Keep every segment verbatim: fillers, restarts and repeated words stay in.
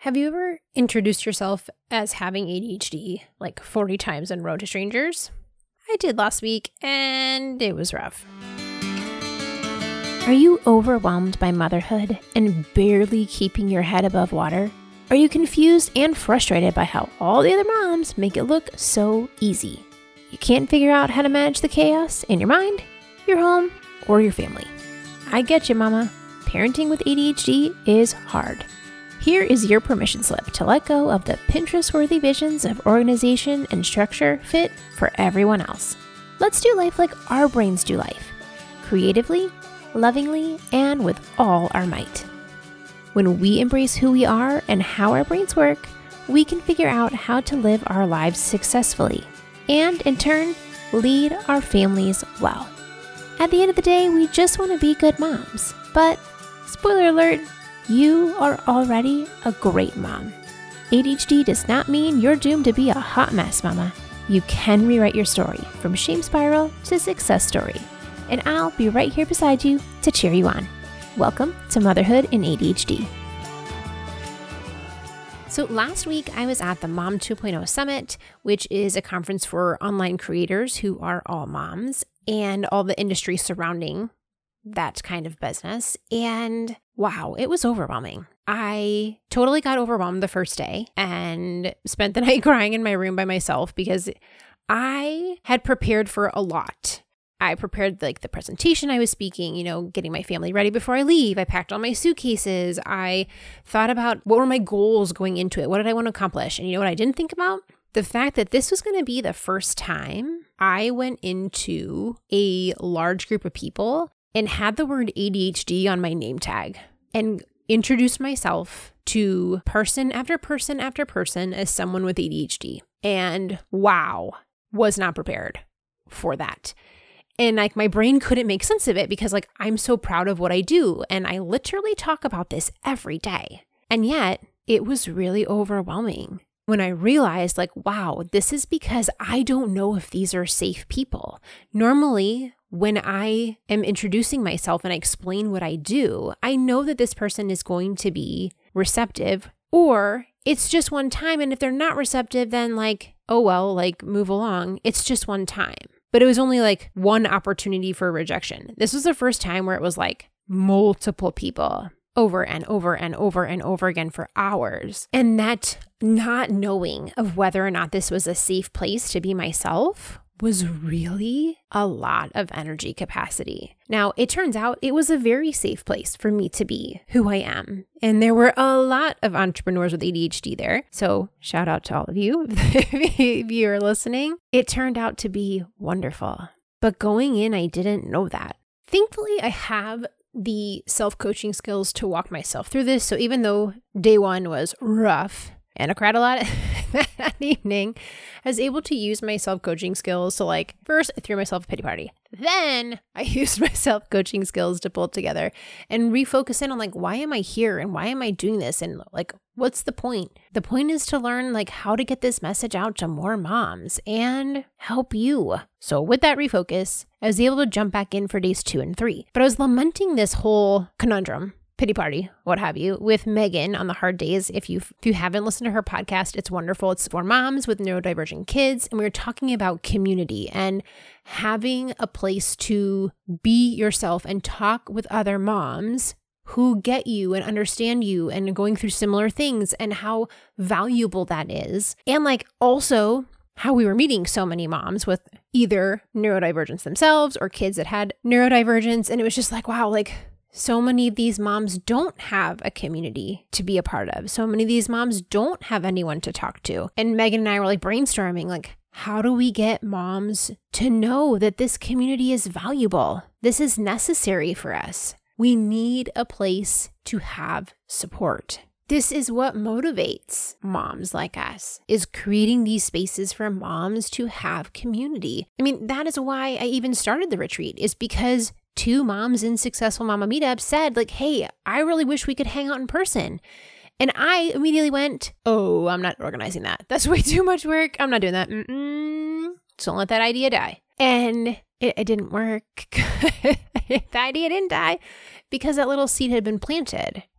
Have you ever introduced yourself as having A D H D like forty times in Road to Strangers? I did last week, and it was rough. Are you overwhelmed by motherhood and barely keeping your head above water? Are you confused and frustrated by how all the other moms make it look so easy? You can't figure out how to manage the chaos in your mind, your home, or your family. I get you, mama. Parenting with A D H D is hard. Here is your permission slip to let go of the Pinterest-worthy visions of organization and structure fit for everyone else. Let's do life like our brains do life, creatively, lovingly, and with all our might. When we embrace who we are and how our brains work, we can figure out how to live our lives successfully and, in turn, lead our families well. At the end of the day, we just want to be good moms. But, spoiler alert, you are already a great mom. A D H D does not mean you're doomed to be a hot mess, mama. You can rewrite your story from shame spiral to success story. And I'll be right here beside you to cheer you on. Welcome to Motherhood in A D H D. So last week, I was at the Mom two point oh Summit, which is a conference for online creators who are all moms and all the industry surrounding that kind of business. And wow, it was overwhelming. I totally got overwhelmed the first day and spent the night crying in my room by myself because I had prepared for a lot. I prepared like the presentation I was speaking, you know, getting my family ready before I leave. I packed all my suitcases. I thought about what were my goals going into it? What did I want to accomplish? And you know what I didn't think about? The fact that this was going to be the first time I went into a large group of people and had the word A D H D on my name tag and introduced myself to person after person after person as someone with A D H D. And wow, was not prepared for that. And like my brain couldn't make sense of it because like I'm so proud of what I do. And I literally talk about this every day. And yet it was really overwhelming when I realized like, wow, this is because I don't know if these are safe people. Normally, when I am introducing myself and I explain what I do, I know that this person is going to be receptive, or it's just one time. And if they're not receptive, then like, oh, well, like move along. It's just one time. But it was only like one opportunity for rejection. This was the first time where it was like multiple people over and over and over and over again for hours. And that not knowing of whether or not this was a safe place to be myself was really a lot of energy capacity. Now, it turns out it was a very safe place for me to be who I am. And there were a lot of entrepreneurs with A D H D there. So shout out to all of you if you are listening. It turned out to be wonderful. But going in, I didn't know that. Thankfully, I have the self-coaching skills to walk myself through this. So even though day one was rough, and I cried a lot that evening, I was able to use my self-coaching skills. So like, first I threw myself a pity party. Then I used my self-coaching skills to pull it together and refocus in on like, why am I here? And why am I doing this? And like, what's the point? The point is to learn like how to get this message out to more moms and help you. So with that refocus, I was able to jump back in for days two and three. But I was lamenting this whole conundrum, pity party, what have you, with Megan on the hard days. If you if you haven't listened to her podcast, it's wonderful. It's for moms with neurodivergent kids. And we were talking about community and having a place to be yourself and talk with other moms who get you and understand you and are going through similar things and how valuable that is. And like also how we were meeting so many moms with either neurodivergence themselves or kids that had neurodivergence. And it was just like, wow, like so many of these moms don't have a community to be a part of. So many of these moms don't have anyone to talk to. And Megan and I were like brainstorming, like, how do we get moms to know that this community is valuable? This is necessary for us. We need a place to have support. This is what motivates moms like us, is creating these spaces for moms to have community. I mean, that is why I even started the retreat, is because two moms in Successful Mama Meetup said like, hey, I really wish we could hang out in person. And I immediately went, oh, I'm not organizing that. That's way too much work. I'm not doing that. Mm-mm. So don't let that idea die. And it, it didn't work. The idea didn't die because that little seed had been planted.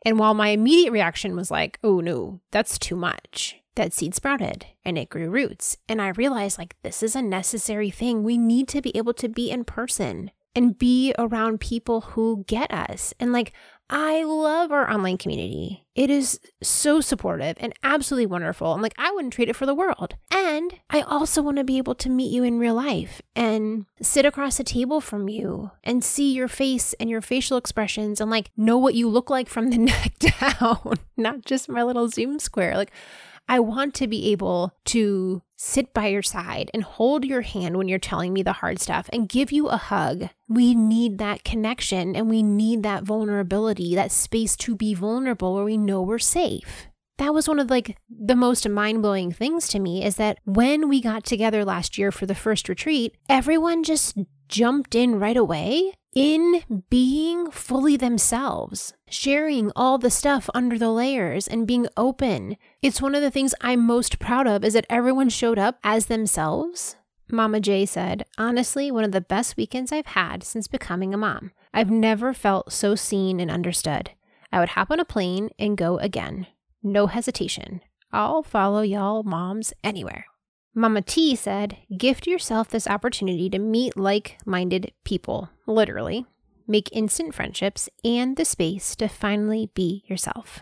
And while my immediate reaction was like, oh no, that's too much, that seed sprouted and it grew roots. And I realized like, this is a necessary thing. We need to be able to be in person and be around people who get us. And like, I love our online community. It is so supportive and absolutely wonderful. And like, I wouldn't trade it for the world. And I also want to be able to meet you in real life and sit across the table from you and see your face and your facial expressions and like know what you look like from the neck down, not just my little Zoom square. Like, I want to be able to sit by your side and hold your hand when you're telling me the hard stuff and give you a hug. We need that connection and we need that vulnerability, that space to be vulnerable where we know we're safe. That was one of like the most mind-blowing things to me is that when we got together last year for the first retreat, everyone just jumped in right away in being fully themselves, sharing all the stuff under the layers and being open. It's one of the things I'm most proud of is that everyone showed up as themselves. Mama J said, honestly, one of the best weekends I've had since becoming a mom. I've never felt so seen and understood. I would hop on a plane and go again. No hesitation. I'll follow y'all moms anywhere. Mama T said, gift yourself this opportunity to meet like-minded people, literally, make instant friendships, and the space to finally be yourself.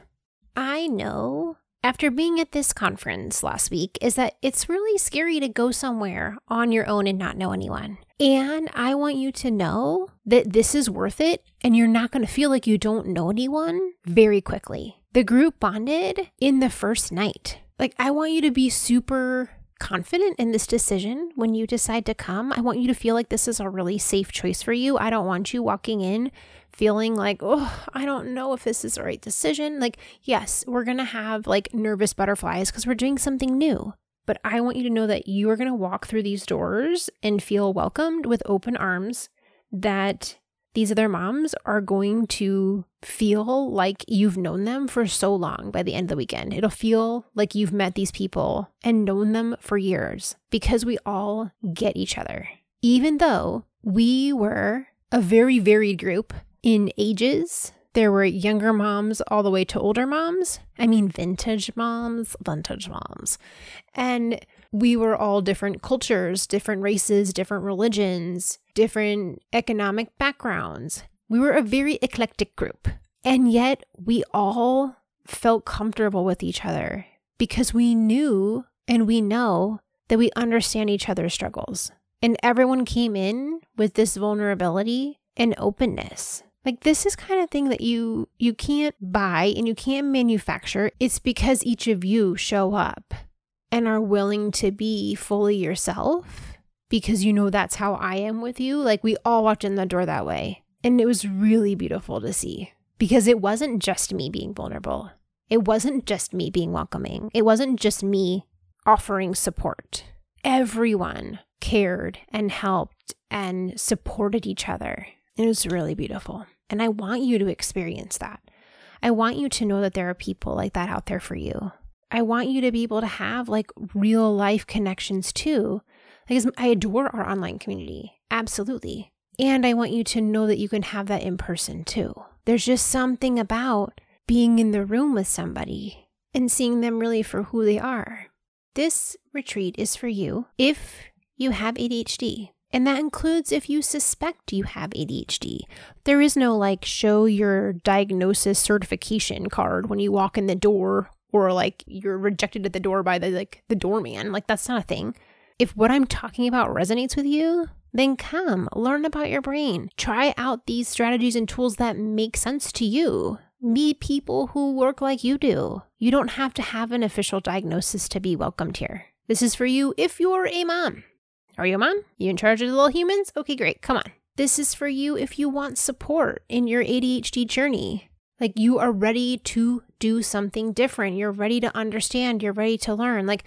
I know, after being at this conference last week, is that it's really scary to go somewhere on your own and not know anyone. And I want you to know that this is worth it, and you're not going to feel like you don't know anyone very quickly. The group bonded in the first night. Like, I want you to be super confident in this decision when you decide to come. I want you to feel like this is a really safe choice for you. I don't want you walking in feeling like, oh, I don't know if this is the right decision. Like, yes, we're going to have like nervous butterflies because we're doing something new. But I want you to know that you are going to walk through these doors and feel welcomed with open arms, that these other moms are going to feel like you've known them for so long by the end of the weekend. It'll feel like you've met these people and known them for years because we all get each other. Even though we were a very varied group in ages, there were younger moms all the way to older moms. I mean, vintage moms, vintage moms. And we were all different cultures, different races, different religions, different economic backgrounds. We were a very eclectic group. And yet we all felt comfortable with each other because we knew and we know that we understand each other's struggles. And everyone came in with this vulnerability and openness. Like, this is kind of thing that you you can't buy and you can't manufacture. It's because each of you show up and are willing to be fully yourself, because you know that's how I am with you. Like, we all walked in the door that way. And it was really beautiful to see, because it wasn't just me being vulnerable. It wasn't just me being welcoming. It wasn't just me offering support. Everyone cared and helped and supported each other. It was really beautiful. And I want you to experience that. I want you to know that there are people like that out there for you. I want you to be able to have like real life connections too. Because I adore our online community. Absolutely. And I want you to know that you can have that in person too. There's just something about being in the room with somebody and seeing them really for who they are. This retreat is for you if you have A D H D. And that includes if you suspect you have A D H D. There is no like show your diagnosis certification card when you walk in the door, or like you're rejected at the door by the like the doorman. Like, that's not a thing. If what I'm talking about resonates with you, then come learn about your brain. Try out these strategies and tools that make sense to you. Meet people who work like you do. You don't have to have an official diagnosis to be welcomed here. This is for you if you're a mom. Are you a mom? You in charge of the little humans? Okay, great. Come on. This is for you if you want support in your A D H D journey. Like, you are ready to do something different. You're ready to understand. You're ready to learn. Like,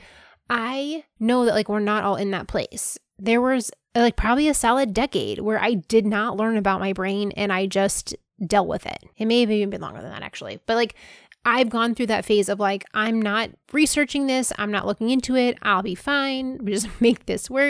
I know that like we're not all in that place. There was like probably a solid decade where I did not learn about my brain and I just dealt with it. It may have even been longer than that actually. But like, I've gone through that phase of like, I'm not researching this. I'm not looking into it. I'll be fine. We just make this work.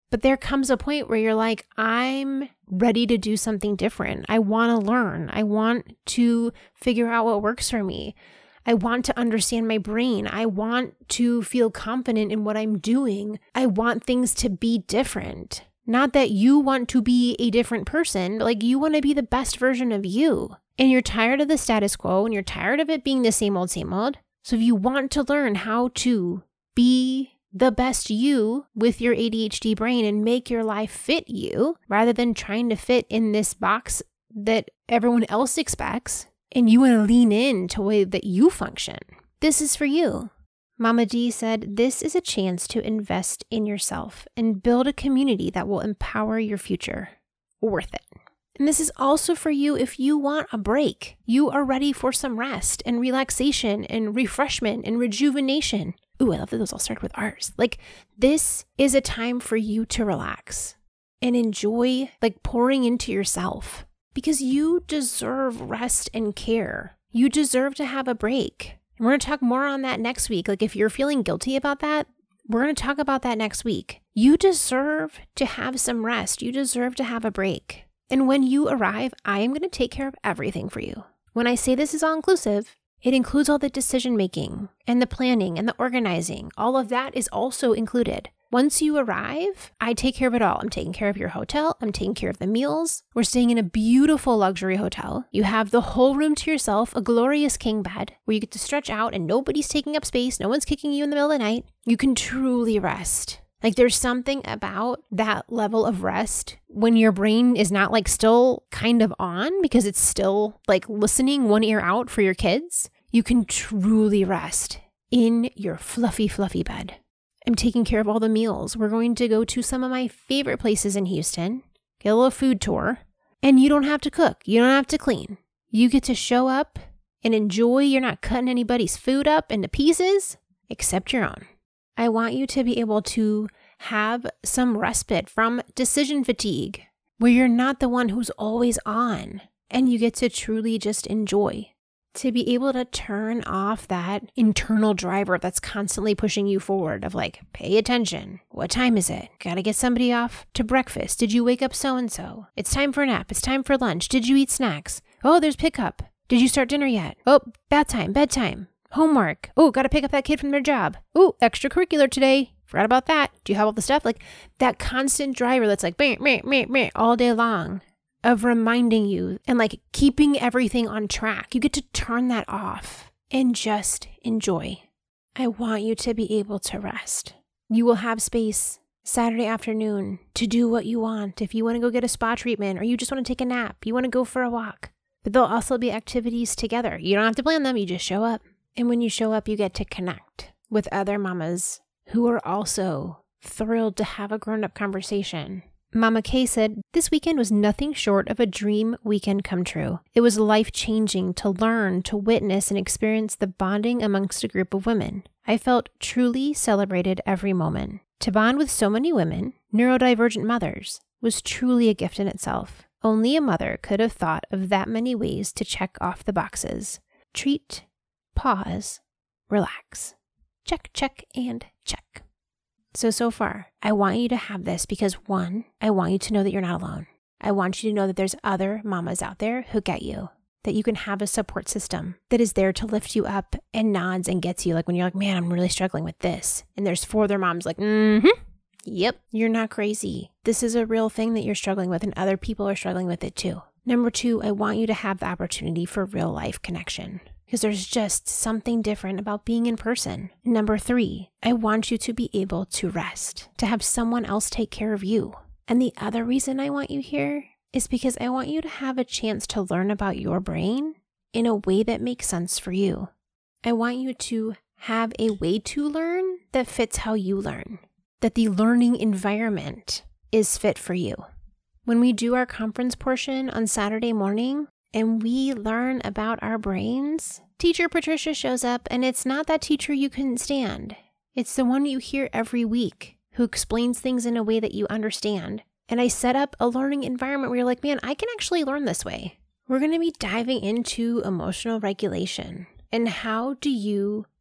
But there comes a point where you're like, I'm ready to do something different. I want to learn. I want to figure out what works for me. I want to understand my brain. I want to feel confident in what I'm doing. I want things to be different. Not that you want to be a different person, but like you want to be the best version of you. And you're tired of the status quo and you're tired of it being the same old, same old. So if you want to learn how to be the best you with your A D H D brain and make your life fit you rather than trying to fit in this box that everyone else expects, and you want to lean in to the way that you function, this is for you. Mama D said, this is a chance to invest in yourself and build a community that will empower your future. Worth it. And this is also for you if you want a break. You are ready for some rest and relaxation and refreshment and rejuvenation. Ooh, I love that those all started with R's. Like, this is a time for you to relax and enjoy, like, pouring into yourself because you deserve rest and care. You deserve to have a break. And we're going to talk more on that next week. Like, if you're feeling guilty about that, we're going to talk about that next week. You deserve to have some rest. You deserve to have a break. And when you arrive, I am going to take care of everything for you. When I say this is all inclusive, it includes all the decision making and the planning and the organizing. All of that is also included. Once you arrive, I take care of it all. I'm taking care of your hotel. I'm taking care of the meals. We're staying in a beautiful luxury hotel. You have the whole room to yourself, a glorious king bed where you get to stretch out and nobody's taking up space. No one's kicking you in the middle of the night. You can truly rest. Like, there's something about that level of rest when your brain is not like still kind of on because it's still like listening one ear out for your kids. You can truly rest in your fluffy, fluffy bed. I'm taking care of all the meals. We're going to go to some of my favorite places in Houston, get a little food tour, and you don't have to cook. You don't have to clean. You get to show up and enjoy. You're not cutting anybody's food up into pieces except your own. I want you to be able to have some respite from decision fatigue where you're not the one who's always on and you get to truly just enjoy. To be able to turn off that internal driver that's constantly pushing you forward of like, pay attention. What time is it? Gotta get somebody off to breakfast. Did you wake up so-and-so? It's time for a nap. It's time for lunch. Did you eat snacks? Oh, there's pickup. Did you start dinner yet? Oh, bath time, bedtime, homework. Oh, gotta pick up that kid from their job. Oh, extracurricular today. Forgot about that. Do you have all the stuff? Like that constant driver that's like, meh, meh, meh, meh, all day long. Of reminding you and like keeping everything on track. You get to turn that off and just enjoy. I want you to be able to rest. You will have space Saturday afternoon to do what you want. If you want to go get a spa treatment or you just want to take a nap, you want to go for a walk. But there'll also be activities together. You don't have to plan them. You just show up. And when you show up, you get to connect with other mamas who are also thrilled to have a grown-up conversation. Mama Kay said, this weekend was nothing short of a dream weekend come true. It was life-changing to learn, to witness, and experience the bonding amongst a group of women. I felt truly celebrated every moment. To bond with so many women, neurodivergent mothers, was truly a gift in itself. Only a mother could have thought of that many ways to check off the boxes. Treat, pause, relax. Check, check, and check. So, so far, I want you to have this because one, I want you to know that you're not alone. I want you to know that there's other mamas out there who get you, that you can have a support system that is there to lift you up and nods and gets you. Like when you're like, man, I'm really struggling with this. And there's four other moms like, mm-hmm, yep, you're not crazy. This is a real thing that you're struggling with and other people are struggling with it too. Number two, I want you to have the opportunity for real life connection. Because there's just something different about being in person. Number three, I want you to be able to rest, to have someone else take care of you. And the other reason I want you here is because I want you to have a chance to learn about your brain in a way that makes sense for you. I want you to have a way to learn that fits how you learn, that the learning environment is fit for you. When we do our conference portion on Saturday morning, and we learn about our brains, Teacher Patricia shows up, and it's not that teacher you couldn't stand. It's the one you hear every week who explains things in a way that you understand. And I set up a learning environment where you're like, man, I can actually learn this way. We're going to be diving into emotional regulation and how do you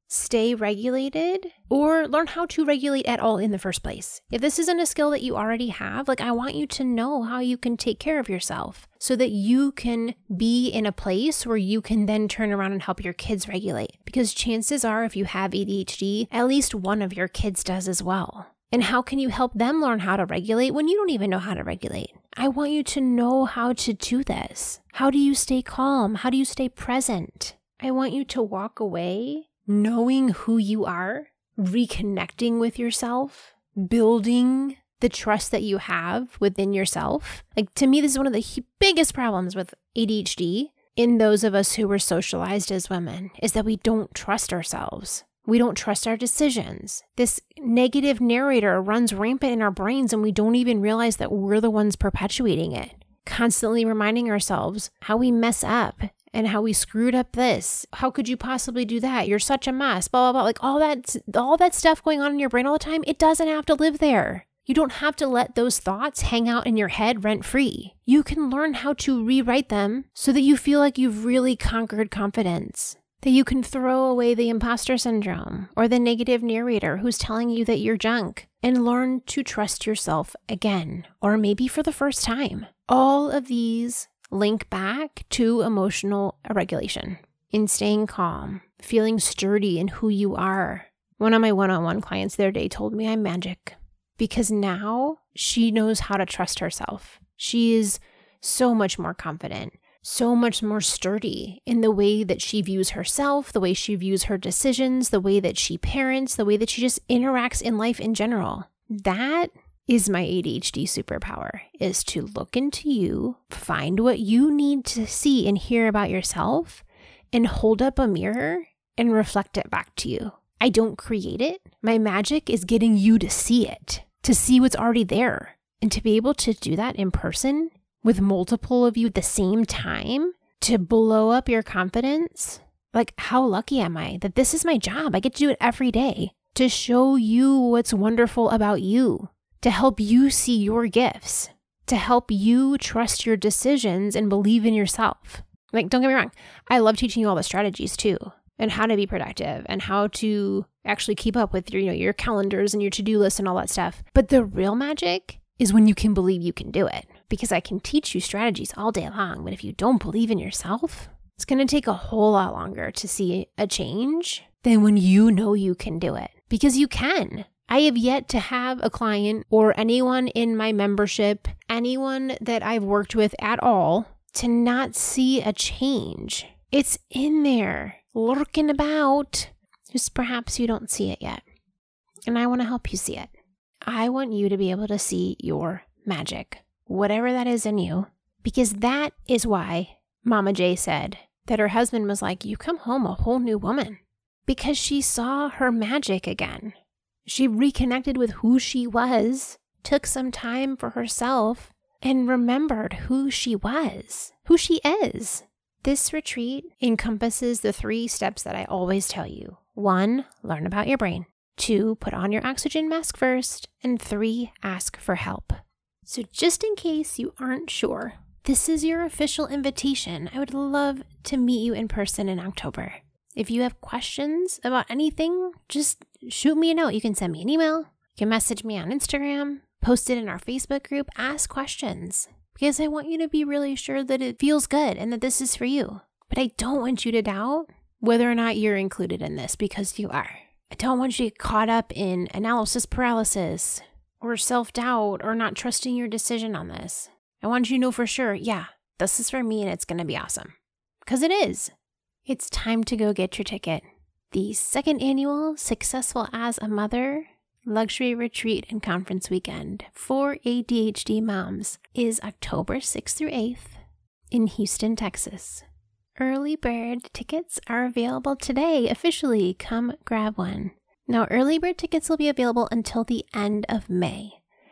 stay regulated or learn how to regulate at all in the first place. If this isn't a skill that you already have, like I want you to know how you can take care of yourself so that you can be in a place where you can then turn around and help your kids regulate. Because chances are if you have A D H D, at least one of your kids does as well. And how can you help them learn how to regulate when you don't even know how to regulate? I want you to know how to do this. How do you stay calm? How do you stay present? I want you to walk away knowing who you are, reconnecting with yourself, building the trust that you have within yourself. Like to me, this is one of the biggest problems with A D H D in those of us who were socialized as women is that we don't trust ourselves. We don't trust our decisions. This negative narrator runs rampant in our brains and we don't even realize that we're the ones perpetuating it. Constantly reminding ourselves how we mess up and how we screwed up this. How could you possibly do that? You're such a mess, blah, blah, blah. Like all that, all that stuff going on in your brain all the time, it doesn't have to live there. You don't have to let those thoughts hang out in your head rent-free. You can learn how to rewrite them so that you feel like you've really conquered confidence. That you can throw away the imposter syndrome or the negative narrator who's telling you that you're junk and learn to trust yourself again, or maybe for the first time. All of these link back to emotional regulation, in staying calm, feeling sturdy in who you are. One of my one-on-one clients the other day told me I'm magic because now she knows how to trust herself. She is so much more confident, so much more sturdy in the way that she views herself, the way she views her decisions, the way that she parents, the way that she just interacts in life in general. That is my A D H D superpower, is to look into you, find what you need to see and hear about yourself, and hold up a mirror and reflect it back to you. I don't create it. My magic is getting you to see it, to see what's already there. And to be able to do that in person with multiple of you at the same time, to blow up your confidence. Like, how lucky am I that this is my job? I get to do it every day to show you what's wonderful about you, to help you see your gifts, to help you trust your decisions and believe in yourself. Like, don't get me wrong, I love teaching you all the strategies too, and how to be productive and how to actually keep up with your, you know, your calendars and your to-do list and all that stuff. But the real magic is when you can believe you can do it, because I can teach you strategies all day long. But if you don't believe in yourself, it's going to take a whole lot longer to see a change than when you know you can do it, because you can. I have yet to have a client or anyone in my membership, anyone that I've worked with at all, to not see a change. It's in there, lurking about, just perhaps you don't see it yet. And I want to help you see it. I want you to be able to see your magic, whatever that is in you, because that is why Mama J said that her husband was like, you come home a whole new woman, because she saw her magic again. She reconnected with who she was, took some time for herself, and remembered who she was, who she is. This retreat encompasses the three steps that I always tell you. One, learn about your brain. Two, put on your oxygen mask first. And three, ask for help. So just in case you aren't sure, this is your official invitation. I would love to meet you in person in October. If you have questions about anything, just shoot me a note. You can send me an email. You can message me on Instagram, post it in our Facebook group, ask questions, because I want you to be really sure that it feels good and that this is for you. But I don't want you to doubt whether or not you're included in this, because you are. I don't want you to get caught up in analysis paralysis or self-doubt or not trusting your decision on this. I want you to know for sure, yeah, this is for me and it's going to be awesome. Because it is. It's time to go get your ticket. The second annual Successful as a Mother Luxury Retreat and Conference Weekend for A D H D moms is October sixth through eighth in Houston, Texas. Early bird tickets are available today. Officially, come grab one. Now, early bird tickets will be available until the end of May.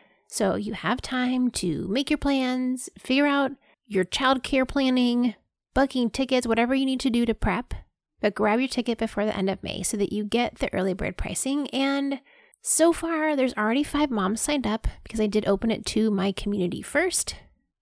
So you have time to make your plans, figure out your childcare planning, booking tickets, whatever you need to do to prep, but grab your ticket before the end of May so that you get the early bird pricing. And so far, there's already five moms signed up because I did open it to my community first.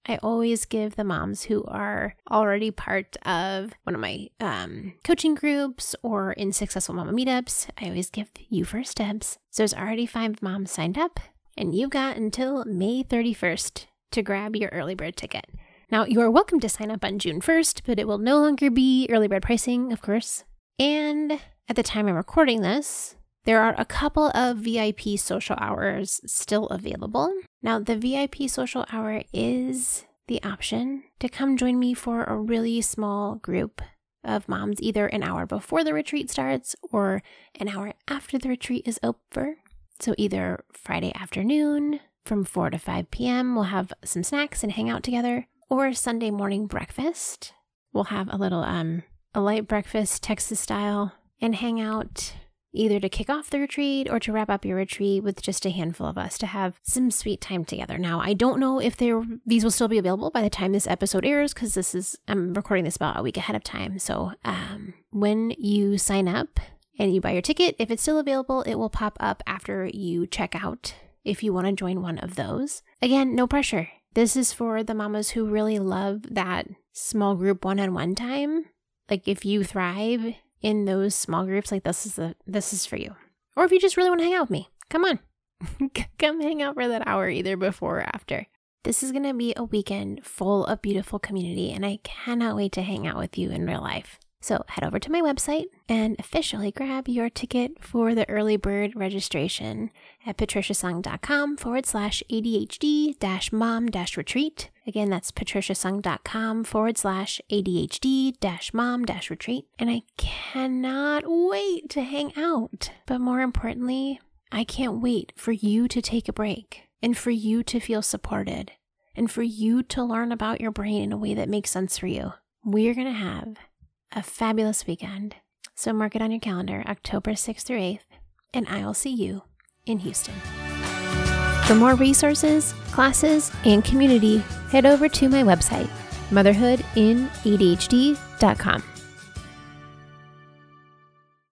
I always give the moms who are already part of one of my um, coaching groups or in Successful Mama meetups, I always give you first dibs. So there's already five moms signed up, and you've got until May thirty-first to grab your early bird ticket. Now, you are welcome to sign up on June first, but it will no longer be early bird pricing, of course. And at the time I'm recording this, there are a couple of V I P social hours still available. Now, the V I P social hour is the option to come join me for a really small group of moms, either an hour before the retreat starts or an hour after the retreat is over. So either Friday afternoon from four to five p.m., we'll have some snacks and hang out together, or Sunday morning breakfast. We'll have a little, um, a light breakfast, Texas style, and hang out either to kick off the retreat or to wrap up your retreat with just a handful of us to have some sweet time together. Now, I don't know if they're, these will still be available by the time this episode airs, because this is, I'm recording this about a week ahead of time. So um, when you sign up and you buy your ticket, if it's still available, it will pop up after you check out if you want to join one of those. Again, no pressure. This is for the mamas who really love that small group one-on-one time. Like if you thrive in those small groups, like this is the this is for you. Or if you just really want to hang out with me, come on. Come hang out for that hour either before or after. This is going to be a weekend full of beautiful community, and I cannot wait to hang out with you in real life. So head over to my website and officially grab your ticket for the early bird registration at patriciasung.com forward slash ADHD dash mom dash retreat. Again, that's patriciasung.com forward slash ADHD dash mom dash retreat. And I cannot wait to hang out. But more importantly, I can't wait for you to take a break and for you to feel supported and for you to learn about your brain in a way that makes sense for you. We're going to have a fabulous weekend. So mark it on your calendar, October sixth through eighth, and I will see you in Houston. For more resources, classes, and community, head over to my website, motherhood in A D H D dot com.